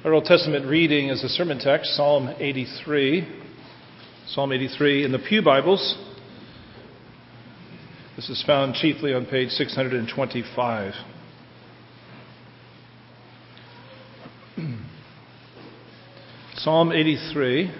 Our Old Testament reading is a sermon text, Psalm 83. Psalm 83 in the Pew Bibles. This is found chiefly on page 625. Psalm 83,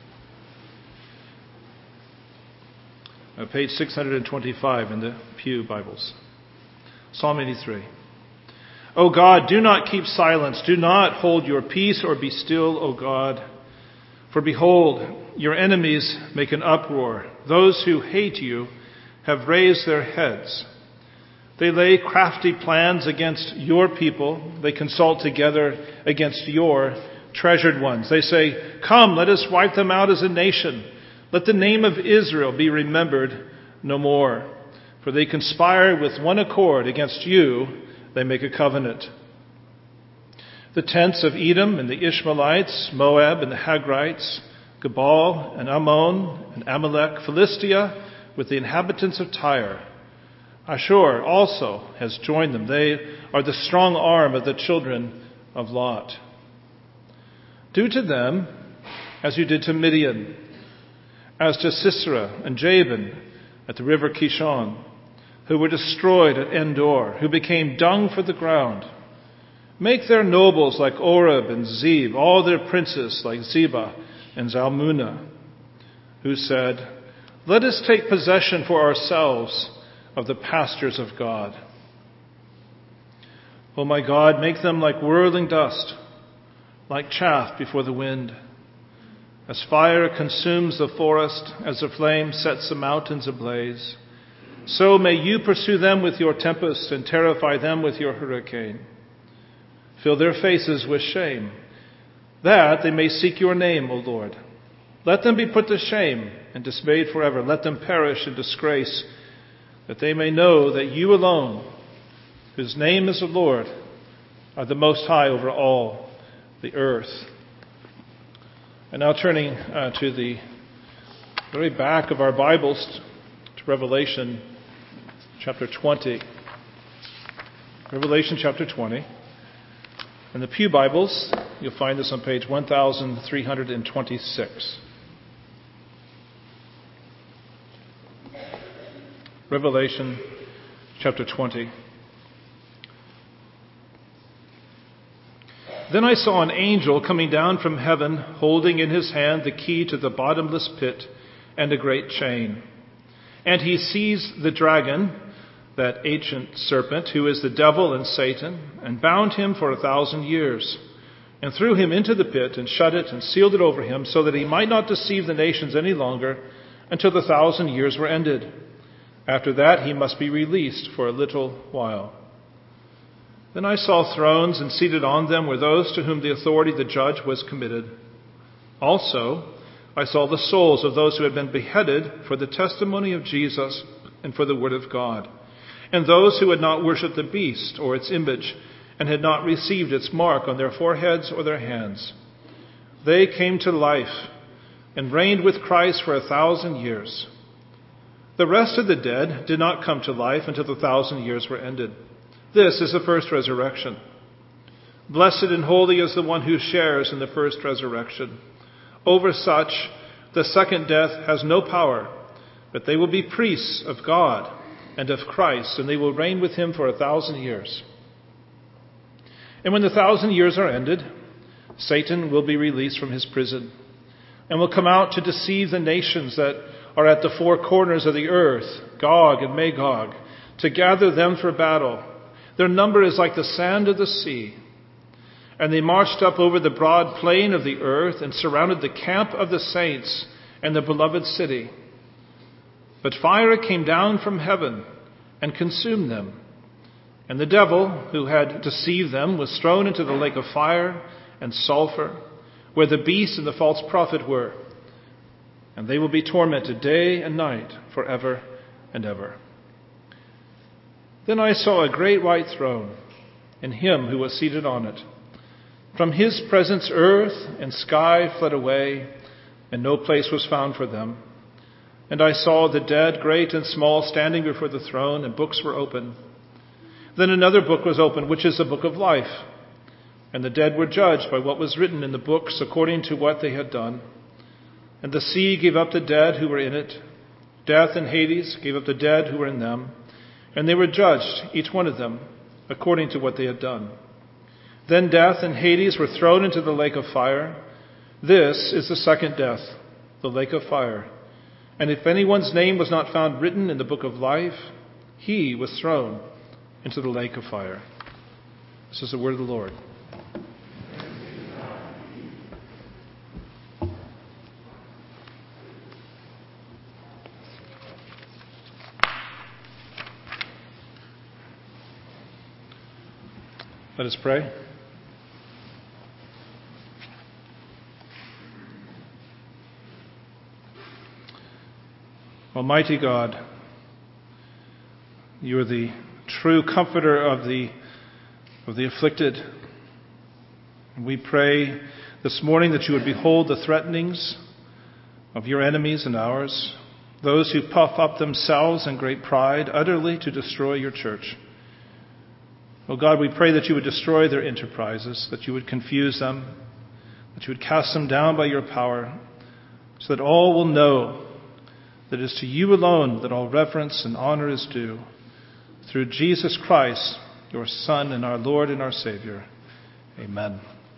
page 625 in the Pew Bibles. Psalm 83. O God, do not keep silence. Do not hold your peace or be still, O God. For behold, your enemies make an uproar. Those who hate you have raised their heads. They lay crafty plans against your people. They consult together against your treasured ones. They say, come, let us wipe them out as a nation. Let the name of Israel be remembered no more. For they conspire with one accord against you. They make a covenant. The tents of Edom and the Ishmaelites, Moab and the Hagrites, Gebal and Ammon and Amalek, Philistia with the inhabitants of Tyre. Ashur also has joined them. They are the strong arm of the children of Lot. Do to them as you did to Midian, as to Sisera and Jabin at the river Kishon, who were destroyed at Endor, who became dung for the ground. Make their nobles like Oreb and Zeb, all their princes like Zebah and Zalmunna, who said, let us take possession for ourselves of the pastures of God. O my God, make them like whirling dust, like chaff before the wind. As fire consumes the forest, as a flame sets the mountains ablaze, so may you pursue them with your tempest and terrify them with your hurricane. Fill their faces with shame, that they may seek your name, O Lord. Let them be put to shame and dismayed forever. Let them perish in disgrace, that they may know that you alone, whose name is the Lord, are the most high over all the earth. And now turning to the very back of our Bibles, to Revelation chapter 20. Revelation chapter 20. In the Pew Bibles, you'll find this on page 1326. Revelation chapter 20. Then I saw an angel coming down from heaven, holding in his hand the key to the bottomless pit and a great chain. And he seized the dragon, that ancient serpent, who is the devil and Satan, and bound him for 1,000 years, and threw him into the pit, and shut it, and sealed it over him, so that he might not deceive the nations any longer, until the 1,000 years were ended. After that he must be released for a little while. Then I saw thrones, and seated on them were those to whom the authority to judge was committed. Also, I saw the souls of those who had been beheaded for the testimony of Jesus and for the word of God, and those who had not worshipped the beast or its image, and had not received its mark on their foreheads or their hands. They came to life and reigned with Christ for 1,000 years. The rest of the dead did not come to life until the 1,000 years were ended. This is the first resurrection. Blessed and holy is the one who shares in the first resurrection. Over such, the second death has no power, but they will be priests of God and of Christ, and they will reign with him for 1,000 years. And when the 1,000 years are ended, Satan will be released from his prison and will come out to deceive the nations that are at the four corners of the earth, Gog and Magog, to gather them for battle. Their number is like the sand of the sea. And they marched up over the broad plain of the earth and surrounded the camp of the saints and the beloved city. But fire came down from heaven and consumed them. And the devil, who had deceived them, was thrown into the lake of fire and sulfur, where the beast and the false prophet were. And they will be tormented day and night forever and ever. Then I saw a great white throne, and him who was seated on it. From his presence earth and sky fled away, and no place was found for them. And I saw the dead, great and small, standing before the throne, and books were open. Then another book was opened, which is the book of life. And the dead were judged by what was written in the books according to what they had done. And the sea gave up the dead who were in it. Death and Hades gave up the dead who were in them. And they were judged, each one of them, according to what they had done. Then death and Hades were thrown into the lake of fire. This is the second death, the lake of fire. And if anyone's name was not found written in the book of life, he was thrown into the lake of fire. This is the word of the Lord. Let us pray. Almighty God, you are the true comforter of the afflicted. And we pray this morning that you would behold the threatenings of your enemies and ours, those who puff up themselves in great pride utterly to destroy your church. Oh God, we pray that you would destroy their enterprises, that you would confuse them, that you would cast them down by your power, so that all will know that it is to you alone that all reverence and honor is due, through Jesus Christ, your Son and our Lord and our Savior. Amen.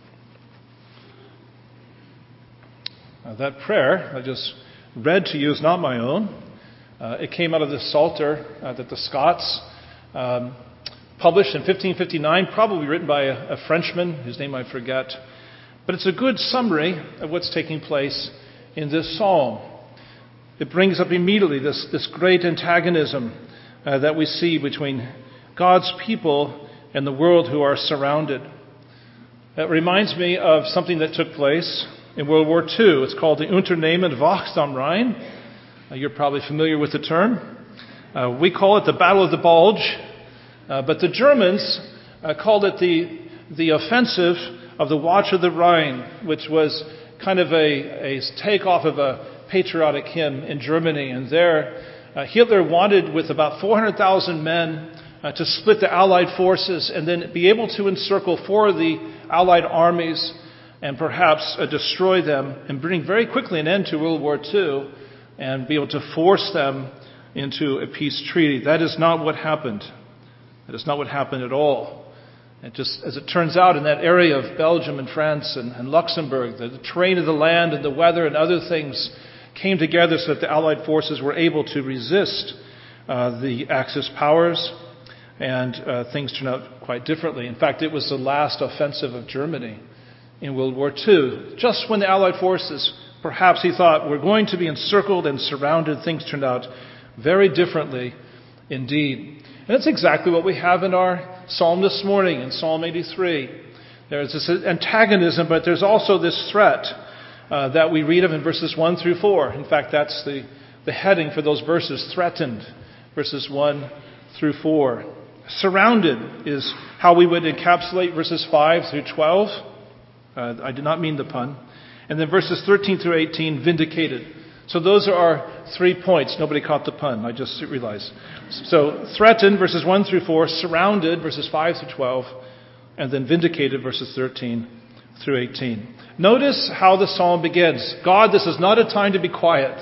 That prayer I just read to you is not my own. It came out of the Psalter that the Scots published in 1559, probably written by a Frenchman, whose name I forget. But it's a good summary of what's taking place in this psalm. It brings up immediately this great antagonism that we see between God's people and the world who are surrounded. That reminds me of something that took place in World War II. It's called the Unternehmen Wacht am Rhein. You're probably familiar with the term. We call it the Battle of the Bulge. But the Germans called it the offensive of the Watch of the Rhine, which was kind of a takeoff of a patriotic hymn in Germany. And there, Hitler wanted, with about 400,000 men, to split the Allied forces and then be able to encircle four of the Allied armies and perhaps destroy them and bring very quickly an end to World War II and be able to force them into a peace treaty. That is not what happened. That is not what happened at all. And just as it turns out, in that area of Belgium and France and Luxembourg, the terrain of the land and the weather and other things came together so that the Allied forces were able to resist the Axis powers, and things turned out quite differently. In fact, it was the last offensive of Germany in World War II. Just when the Allied forces, perhaps he thought, were going to be encircled and surrounded, things turned out very differently indeed. And that's exactly what we have in our psalm this morning, in Psalm 83. There's this antagonism, but there's also this threat that we read of in verses 1 through 4. In fact, that's the heading for those verses, threatened, verses 1 through 4. Surrounded is how we would encapsulate verses 5 through 12. I did not mean the pun. And then verses 13 through 18, vindicated. So those are our 3 points. Nobody caught the pun, I just realized. So threatened, verses 1 through 4, surrounded, verses 5 through 12, and then vindicated, verses 13 through 18. Notice how the psalm begins. God, this is not a time to be quiet.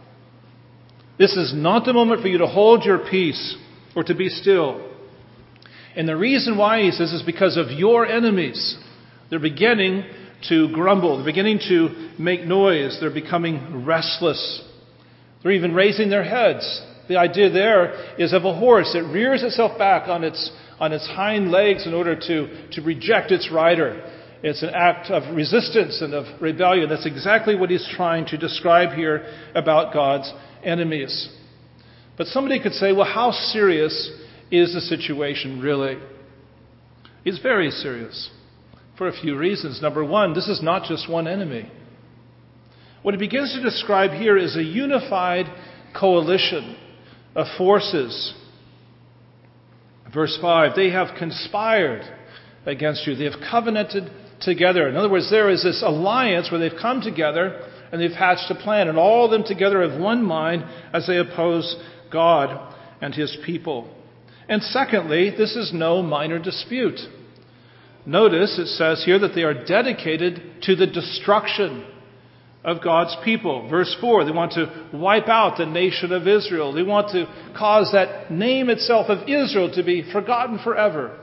This is not the moment for you to hold your peace or to be still. And the reason why, he says, is because of your enemies. They're beginning to grumble. They're beginning to make noise. They're becoming restless. They're even raising their heads. The idea there is of a horse. It rears itself back on its hind legs in order to reject its rider. It's an act of resistance and of rebellion. That's exactly what he's trying to describe here about God's enemies. But somebody could say, well, how serious is the situation really? It's very serious for a few reasons. Number one, this is not just one enemy. What he begins to describe here is a unified coalition of forces. Verse 5, they have conspired against you. They have covenanted together. In other words, there is this alliance where they've come together and they've hatched a plan, and all of them together have one mind as they oppose God and his people. And secondly, this is no minor dispute. Notice it says here that they are dedicated to the destruction of God's people. Verse 4, they want to wipe out the nation of Israel. They want to cause that name itself of Israel to be forgotten forever.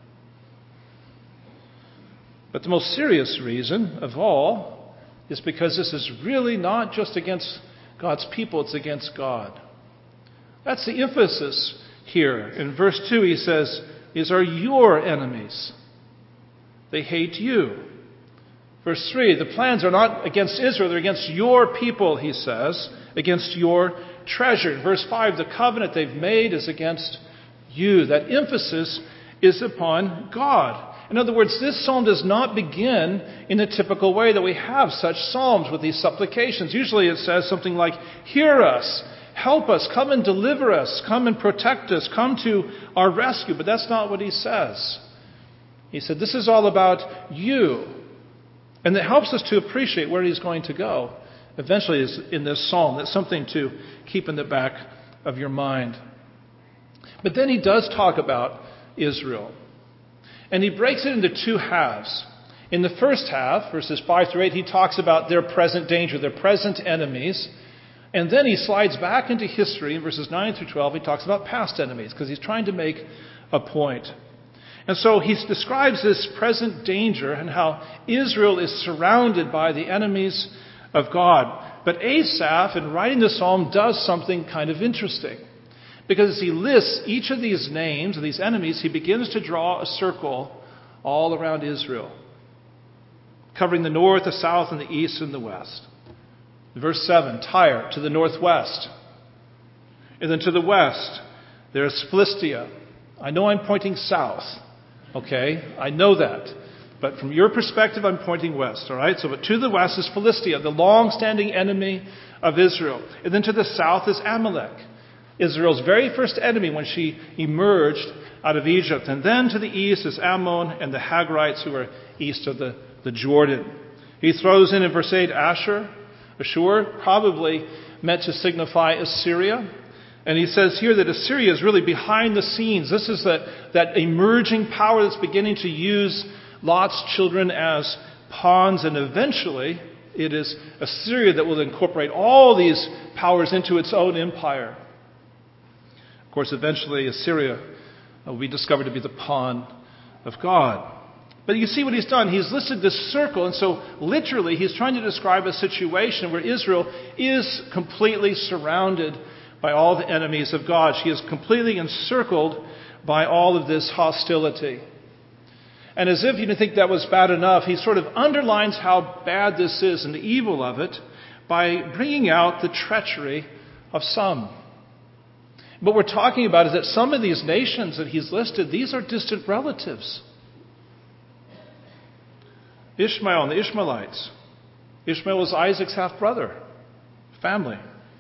But the most serious reason of all is because this is really not just against God's people, it's against God. That's the emphasis here. In verse 2 he says, these are your enemies. They hate you. Verse 3, the plans are not against Israel, they're against your people, he says, against your treasure. Verse 5, the covenant they've made is against you. That emphasis is upon God. In other words, this psalm does not begin in the typical way that we have such psalms with these supplications. Usually it says something like, hear us, help us, come and deliver us, come and protect us, come to our rescue. But that's not what he says. He said, this is all about you. And it helps us to appreciate where he's going to go eventually is in this psalm. That's something to keep in the back of your mind. But then he does talk about Israel. And he breaks it into two halves. In the first half, verses 5 through 8, he talks about their present danger, their present enemies. And then he slides back into history. In verses 9 through 12, he talks about past enemies because he's trying to make a point. And so he describes this present danger and how Israel is surrounded by the enemies of God. But Asaph, in writing the psalm, does something kind of interesting. Because as he lists each of these names, of these enemies, he begins to draw a circle all around Israel, covering the north, the south, and the east, and the west. Verse 7, Tyre to the northwest. And then to the west, there's Philistia. I know I'm pointing south. Okay, I know that. But from your perspective, I'm pointing west. All right, so but to the west is Philistia, the long-standing enemy of Israel. And then to the south is Amalek, Israel's very first enemy when she emerged out of Egypt. And then to the east is Ammon and the Hagrites who are east of the Jordan. He throws in verse 8 Ashur, probably meant to signify Assyria. And he says here that Assyria is really behind the scenes. This is that emerging power that's beginning to use Lot's children as pawns. And eventually it is Assyria that will incorporate all these powers into its own empire. Of course, eventually Assyria will be discovered to be the pawn of God. But you see what he's done. He's listed this circle. And so literally he's trying to describe a situation where Israel is completely surrounded by all the enemies of God. She is completely encircled by all of this hostility. And as if you didn't think that was bad enough, he sort of underlines how bad this is and the evil of it by bringing out the treachery of some. What we're talking about is that some of these nations that he's listed, these are distant relatives. Ishmael and the Ishmaelites. Ishmael is Isaac's half-brother, family.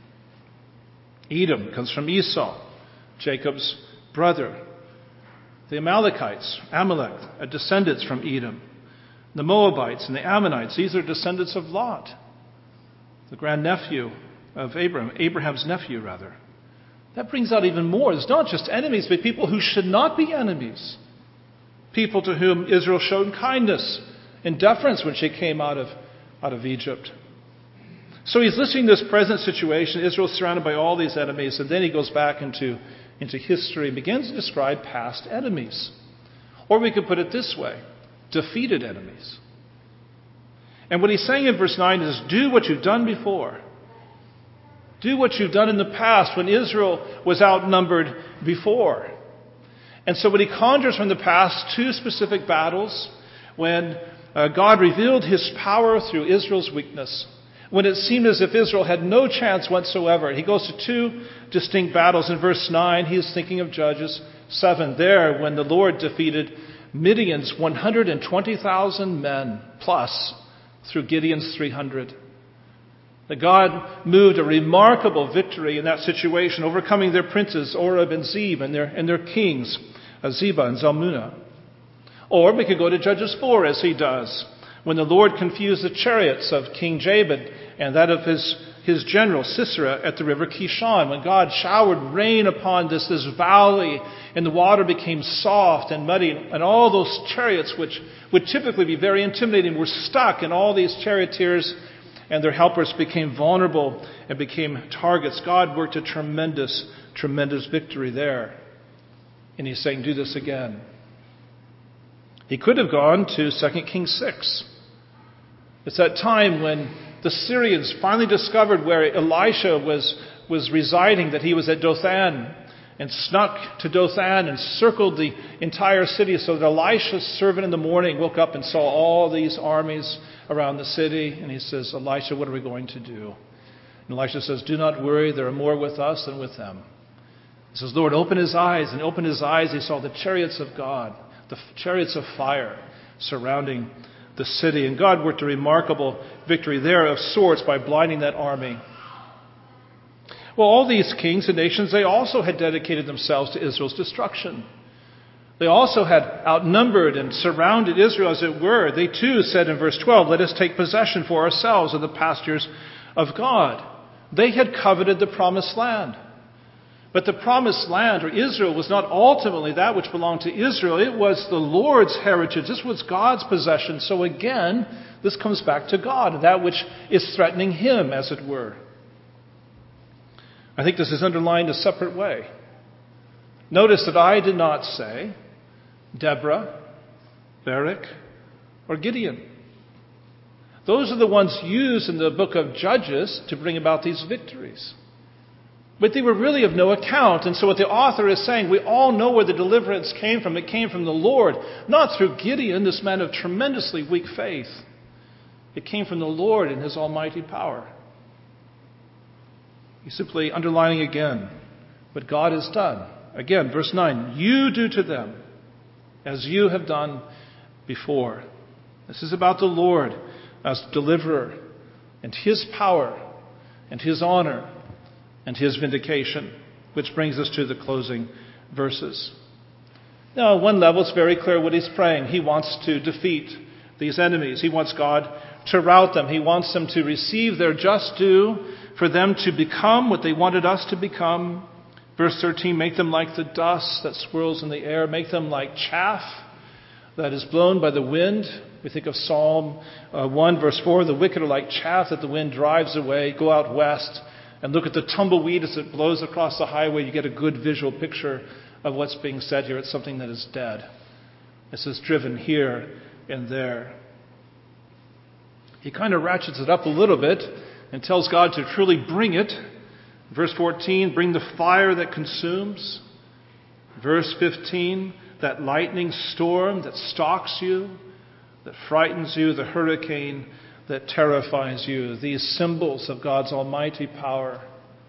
Edom comes from Esau, Jacob's brother. The Amalekites, Amalek, are descendants from Edom. The Moabites and the Ammonites, these are descendants of Lot, the grandnephew of Abraham's nephew, rather. That brings out even more. It's not just enemies, but people who should not be enemies. People to whom Israel showed kindness and deference when she came out of Egypt. So he's listing this present situation. Israel's surrounded by all these enemies, and then he goes back into history and begins to describe past enemies. Or we could put it this way, defeated enemies. And what he's saying in verse 9 is, do what you've done before. Do what you've done in the past when Israel was outnumbered before. And so when he conjures from the past two specific battles, when God revealed his power through Israel's weakness, when it seemed as if Israel had no chance whatsoever. He goes to two distinct battles. In verse 9, he is thinking of Judges 7. There, when the Lord defeated Midian's 120,000 men plus through Gideon's 300. That God moved a remarkable victory in that situation, overcoming their princes, Oreb and Zeb, and their kings, Zebah and Zalmunna. Or we could go to Judges 4, as he does, when the Lord confused the chariots of King Jabin and that of his his general Sisera at the river Kishon, when God showered rain upon this valley, and the water became soft and muddy, and all those chariots, which would typically be very intimidating, were stuck, and all these charioteers and their helpers became vulnerable and became targets. God worked a tremendous, tremendous victory there. And he's saying, do this again. He could have gone to 2 Kings 6. It's that time when the Syrians finally discovered where Elisha was residing, that he was at Dothan, and snuck to Dothan and circled the entire city, so that Elisha's servant in the morning woke up and saw all these armies around the city. And he says, Elisha, what are we going to do? And Elisha says, do not worry, there are more with us than with them. He says, Lord, open his eyes. And opened his eyes, he saw the chariots of God, the chariots of fire surrounding the city. And God worked a remarkable victory there of sorts by blinding that army. Well, all these kings and nations, they also had dedicated themselves to Israel's destruction. They also had outnumbered and surrounded Israel, as it were. They too said in verse 12, let us take possession for ourselves of the pastures of God. They had coveted the promised land. But the promised land, or Israel, was not ultimately that which belonged to Israel. It was the Lord's heritage. This was God's possession. So again, this comes back to God, that which is threatening him, as it were. I think this is underlined a separate way. Notice that I did not say Deborah, Barak, or Gideon. Those are the ones used in the book of Judges to bring about these victories. But they were really of no account. And so what the author is saying, we all know where the deliverance came from. It came from the Lord, not through Gideon, this man of tremendously weak faith. It came from the Lord in his almighty power. He's simply underlining again what God has done. Again, verse 9, you do to them as you have done before. This is about the Lord as deliverer and his power and his honor and his vindication, which brings us to the closing verses. Now, on one level, it's very clear what he's praying. He wants to defeat these enemies. He wants God to rout them. He wants them to receive their just due, for them to become what they wanted us to become. Verse 13, make them like the dust that swirls in the air. Make them like chaff that is blown by the wind. We think of Psalm 1, verse 4, the wicked are like chaff that the wind drives away. Go out west and look at the tumbleweed as it blows across the highway. You get a good visual picture of what's being said here. It's something that is dead. This is driven here and there. He kind of ratchets it up a little bit and tells God to truly bring it. Verse 14, bring the fire that consumes. Verse 15, that lightning storm that stalks you, that frightens you, the hurricane that terrifies you. These symbols of God's almighty power.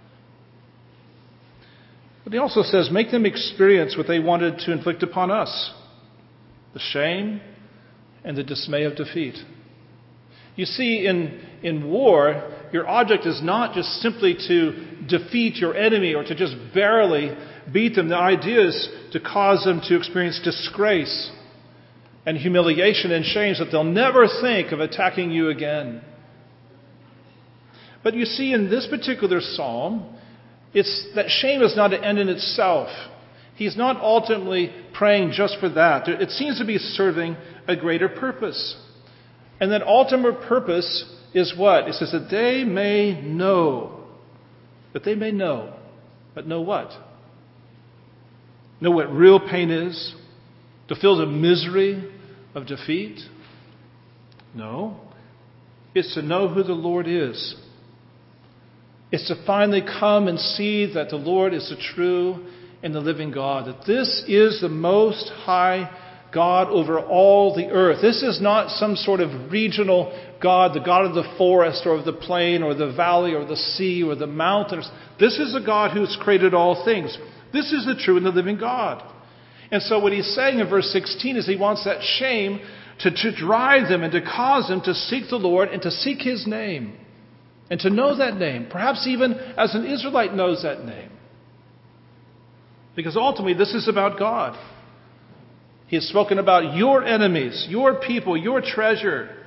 But he also says, make them experience what they wanted to inflict upon us. The shame and the dismay of defeat. You see, in war, your object is not just simply to defeat your enemy or to just barely beat them. The idea is to cause them to experience disgrace and humiliation and shame so that they'll never think of attacking you again. But you see, in this particular psalm, it's that shame is not an end in itself. He's not ultimately praying just for that. It seems to be serving a greater purpose. And that ultimate purpose is what? It says that they may know. That they may know. But know what? Know what real pain is? To feel the misery of defeat? No. It's to know who the Lord is. It's to finally come and see that the Lord is the true and the living God. That this is the most high God over all the earth. This is not some sort of regional God, the God of the forest or of the plain or the valley or the sea or the mountains. This is a God who's created all things. This is the true and the living God. And so what he's saying in verse 16 is he wants that shame to drive them and to cause them to seek the Lord and to seek his name. And to know that name. Perhaps even as an Israelite knows that name. Because ultimately this is about God. He has spoken about your enemies, your people, your treasure.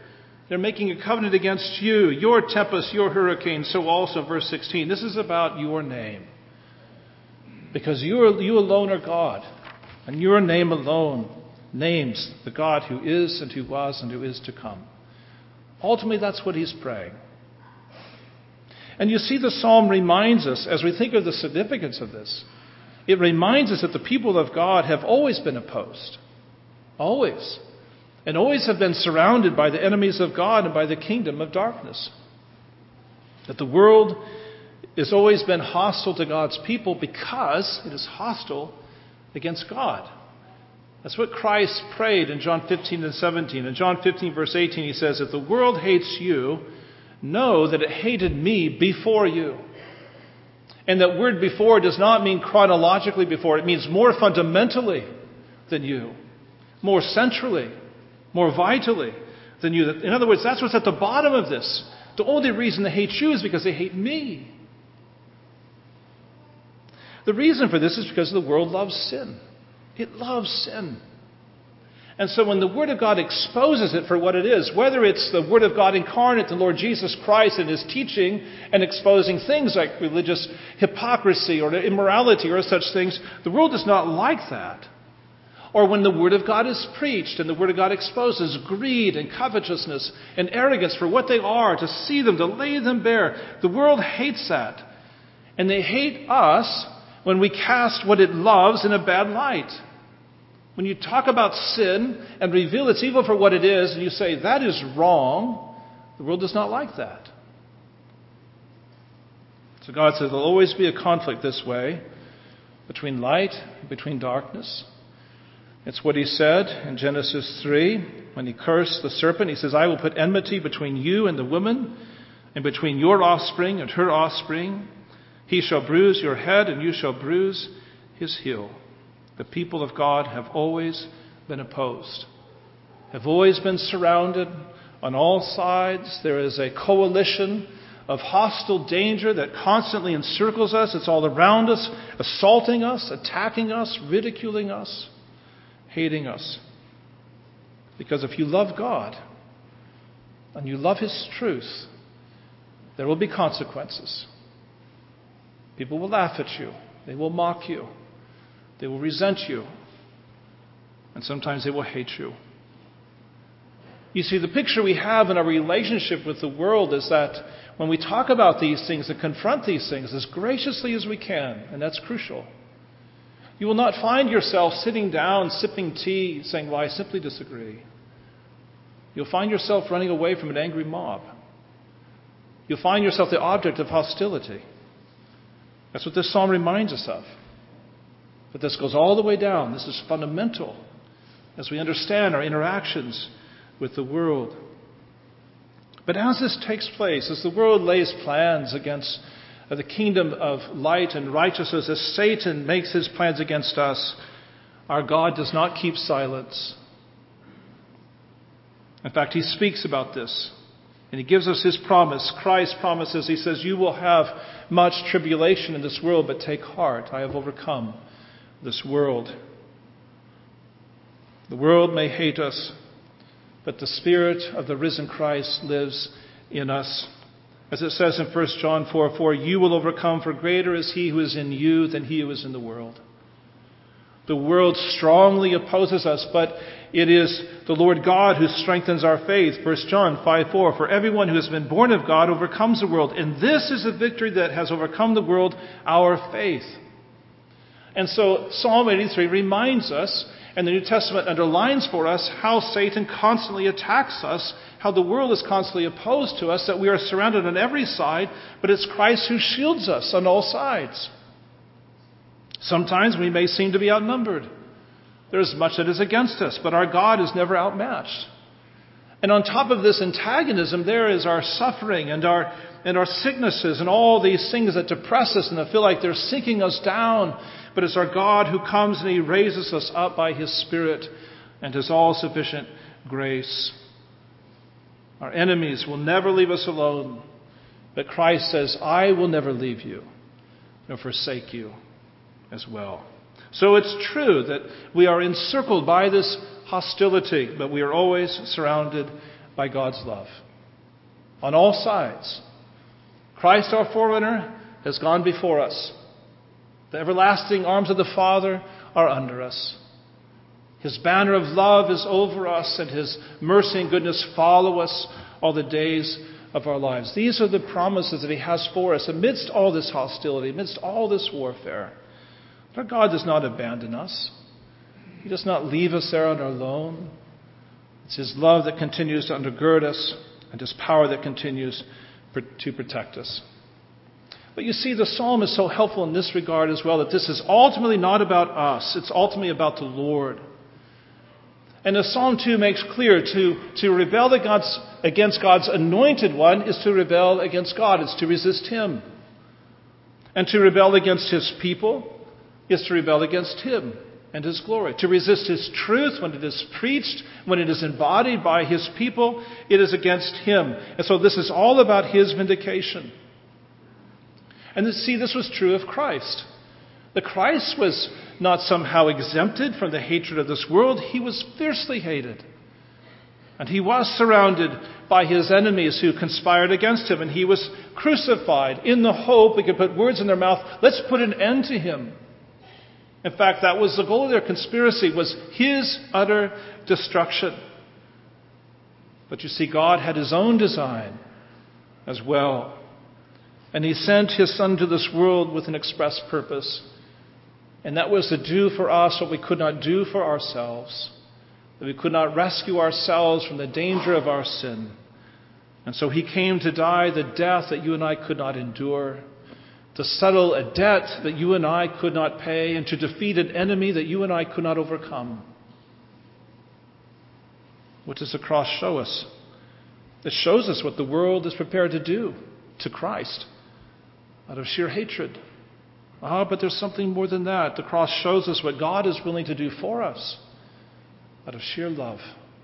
They're making a covenant against you, your tempest, your hurricane. So also, verse 16, this is about your name. Because you alone are God, and your name alone names the God who is and who was and who is to come. Ultimately, that's what he's praying. And you see, the psalm reminds us, as we think of the significance of this, it reminds us that the people of God have always been opposed. Always. And always have been surrounded by the enemies of God and by the kingdom of darkness. That the world has always been hostile to God's people because it is hostile against God. That's what Christ prayed in John 15 and 17. In John 15, verse 18, he says, if the world hates you, know that it hated me before you. And that word before does not mean chronologically before. It means more fundamentally than you. More centrally. More vitally than you. In other words, that's what's at the bottom of this. The only reason they hate you is because they hate me. The reason for this is because the world loves sin. It loves sin. And so when the Word of God exposes it for what it is, whether it's the Word of God incarnate, the Lord Jesus Christ, and His teaching and exposing things like religious hypocrisy or immorality or such things, the world does not like that. Or when the Word of God is preached and the Word of God exposes greed and covetousness and arrogance for what they are, to see them, to lay them bare, the world hates that. And they hate us when we cast what it loves in a bad light. When you talk about sin and reveal its evil for what it is, and you say, that is wrong, the world does not like that. So God says there'll always be a conflict this way between light and between darkness. It's what He said in Genesis 3 when He cursed the serpent. He says, I will put enmity between you and the woman, and between your offspring and her offspring. He shall bruise your head, and you shall bruise his heel. The people of God have always been opposed, have always been surrounded on all sides. There is a coalition of hostile danger that constantly encircles us. It's all around us, assaulting us, attacking us, ridiculing us, hating us. Because if you love God and you love His truth, there will be consequences. People will laugh at you. They will mock you. They will resent you. And sometimes they will hate you. You see, the picture we have in our relationship with the world is that when we talk about these things and confront these things as graciously as we can, and that's crucial, you will not find yourself sitting down, sipping tea, saying, well, I simply disagree. You'll find yourself running away from an angry mob. You'll find yourself the object of hostility. That's what this psalm reminds us of. But this goes all the way down. This is fundamental as we understand our interactions with the world. But as this takes place, as the world lays plans against the kingdom of light and righteousness, as Satan makes his plans against us, our God does not keep silence. In fact, He speaks about this. And He gives us His promise. Christ promises, He says, you will have much tribulation in this world, but take heart. I have overcome this world. The world may hate us, but the Spirit of the risen Christ lives in us. As it says in 1 John 4:4, you will overcome, for greater is He who is in you than he who is in the world. The world strongly opposes us, but it is the Lord God who strengthens our faith. 1 John 5:4, for everyone who has been born of God overcomes the world. And this is the victory that has overcome the world, our faith. And so Psalm 83 reminds us, and the New Testament underlines for us, how Satan constantly attacks us, how the world is constantly opposed to us, that we are surrounded on every side, but it's Christ who shields us on all sides. Sometimes we may seem to be outnumbered. There's much that is against us, but our God is never outmatched. And on top of this antagonism, there is our suffering and our sicknesses and all these things that depress us and that feel like they're sinking us down. But it's our God who comes and He raises us up by His Spirit and His all-sufficient grace. Our enemies will never leave us alone. But Christ says, I will never leave you nor forsake you as well. So it's true that we are encircled by this hostility, but we are always surrounded by God's love. On all sides. Christ, our forerunner, has gone before us. The everlasting arms of the Father are under us. His banner of love is over us, and His mercy and goodness follow us all the days of our lives. These are the promises that He has for us amidst all this hostility, amidst all this warfare. Our God does not abandon us. He does not leave us there on our own. It's His love that continues to undergird us and His power that continues to protect us. But you see, the psalm is so helpful in this regard as well, that this is ultimately not about us. It's ultimately about the Lord. And as Psalm 2 makes clear, to rebel against God's anointed one is to rebel against God. It's to resist Him. And to rebel against His people is to rebel against Him and His glory. To resist His truth when it is preached, when it is embodied by His people, it is against Him. And so this is all about His vindication. And see, this was true of Christ. The Christ was not somehow exempted from the hatred of this world. He was fiercely hated. And He was surrounded by His enemies who conspired against Him. And He was crucified in the hope we could put words in their mouth. Let's put an end to Him. In fact, that was the goal of their conspiracy, was His utter destruction. But you see, God had His own design as well. And He sent His Son to this world with an express purpose. And that was to do for us what we could not do for ourselves. That we could not rescue ourselves from the danger of our sin. And so He came to die the death that you and I could not endure. To settle a debt that you and I could not pay. And to defeat an enemy that you and I could not overcome. What does the cross show us? It shows us what the world is prepared to do to Christ out of sheer hatred. But there's something more than that. The cross shows us what God is willing to do for us out of sheer love.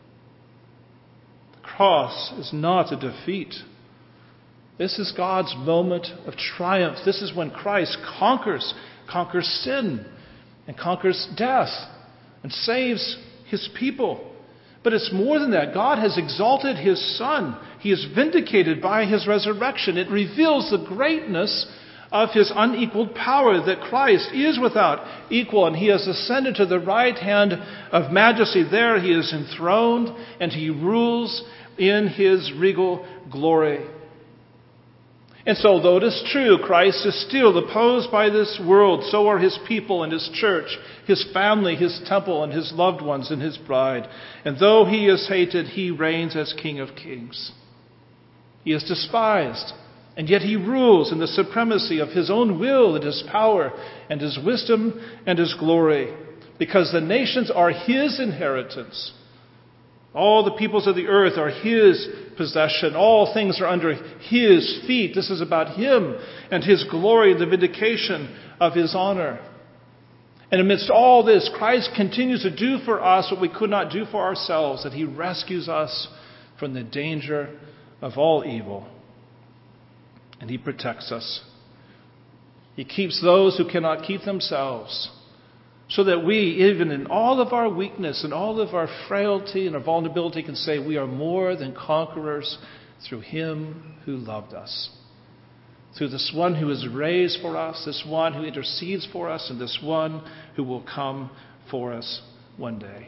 The cross is not a defeat. This is God's moment of triumph. This is when Christ conquers sin and conquers death and saves His people. But it's more than that. God has exalted His Son. He is vindicated by His resurrection. It reveals the greatness of His unequaled power, that Christ is without equal, and He has ascended to the right hand of majesty. There He is enthroned, and He rules in His regal glory. And so, though it is true, Christ is still opposed by this world, so are His people and His church, His family, His temple, and His loved ones and His bride. And though He is hated, He reigns as King of Kings. He is despised, and yet He rules in the supremacy of His own will and His power and His wisdom and His glory, because the nations are His inheritance. All the peoples of the earth are His possession. All things are under His feet. This is about Him and His glory and the vindication of His honor. And amidst all this, Christ continues to do for us what we could not do for ourselves, that He rescues us from the danger of all evil. And He protects us. He keeps those who cannot keep themselves, so that we, even in all of our weakness and all of our frailty and our vulnerability, can say we are more than conquerors through Him who loved us. Through this one who is raised for us, this one who intercedes for us, and this one who will come for us one day.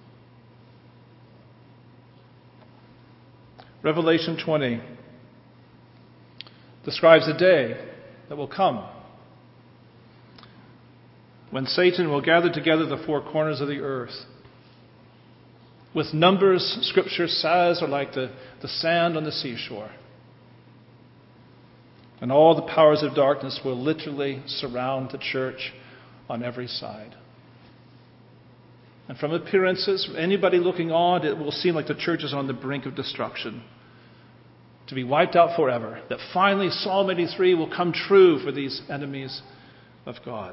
Revelation 20 describes a day that will come when Satan will gather together the four corners of the earth. With numbers, Scripture says, are like the sand on the seashore. And all the powers of darkness will literally surround the church on every side. And from appearances, anybody looking on, it will seem like the church is on the brink of destruction, to be wiped out forever. That finally Psalm 83 will come true for these enemies of God.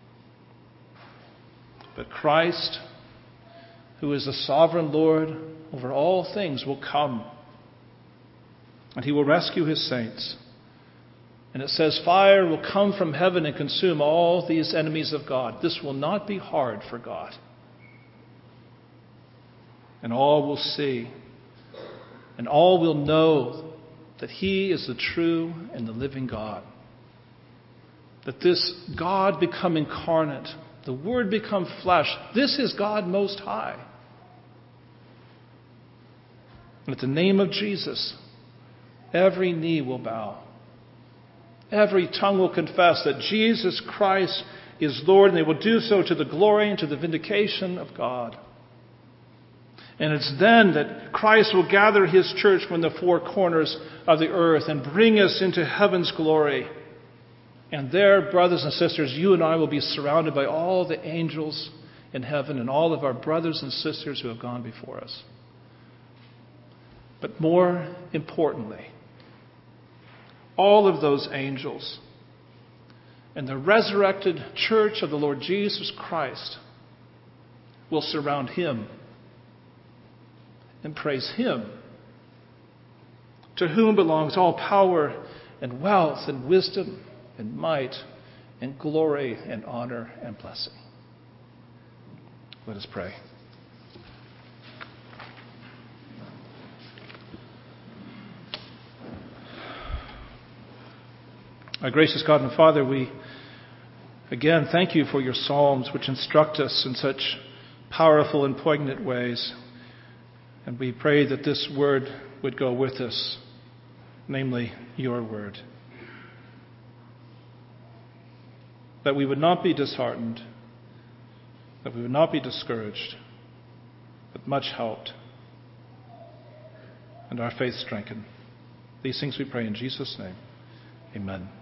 But Christ, who is the sovereign Lord over all things, will come. And He will rescue His saints. And it says fire will come from heaven and consume all these enemies of God. This will not be hard for God. And all will see And all will know that he is the true and the living God. That this God become incarnate, the Word become flesh, this is God Most High. And at the name of Jesus, every knee will bow. Every tongue will confess that Jesus Christ is Lord, and they will do so to the glory and to the vindication of God. And it's then that Christ will gather his church from the four corners of the earth and bring us into heaven's glory. And there, brothers and sisters, you and I will be surrounded by all the angels in heaven and all of our brothers and sisters who have gone before us. But more importantly, all of those angels and the resurrected church of the Lord Jesus Christ will surround him and praise him, to whom belongs all power and wealth and wisdom and might and glory and honor and blessing. Let us pray. Our gracious God and Father, we again thank you for your Psalms, which instruct us in such powerful and poignant ways. And we pray that this word would go with us, namely your word. That we would not be disheartened, that we would not be discouraged, but much helped, and our faith strengthened. These things we pray in Jesus' name. Amen.